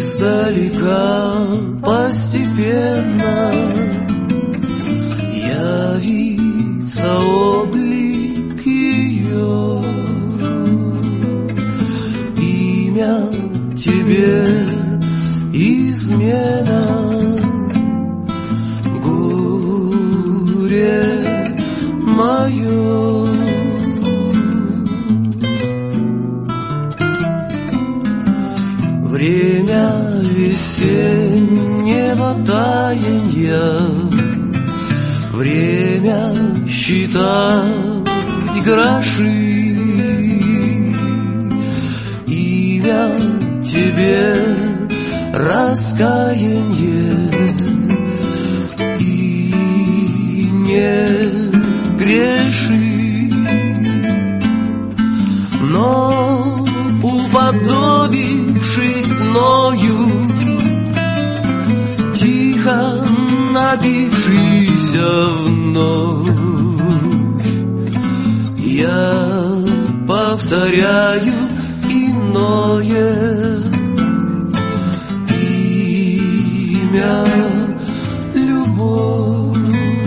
Издалека постепенно явится облик ее. Имя тебе измена, горе мое. Время весеннего таяния, время считать гроши. Имя тебе раскаяние, и не греши. Но уподобившись мною, тихо напившийся вновь, я повторяю иное имя — любовь.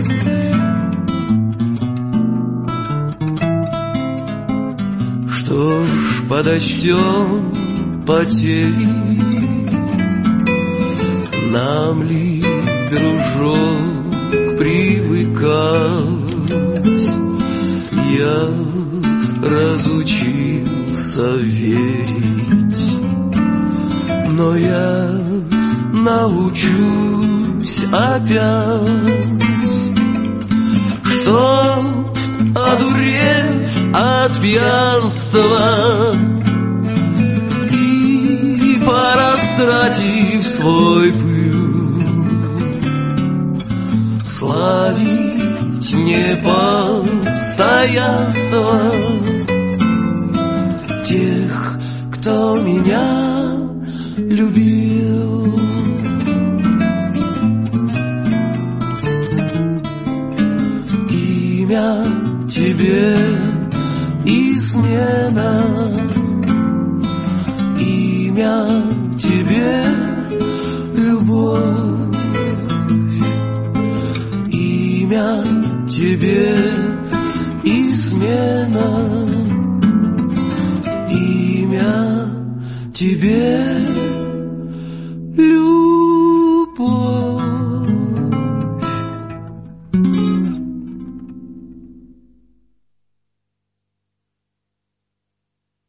Что ж, подождем потери, нам ли, дружок, привыкать? Я разучился верить, но я научусь опять, что, одурев от пьянства и порастратив свой пыл, славить непостоянство тех, кто меня любил. Имя тебе измена, имя тебе любовь, имя тебе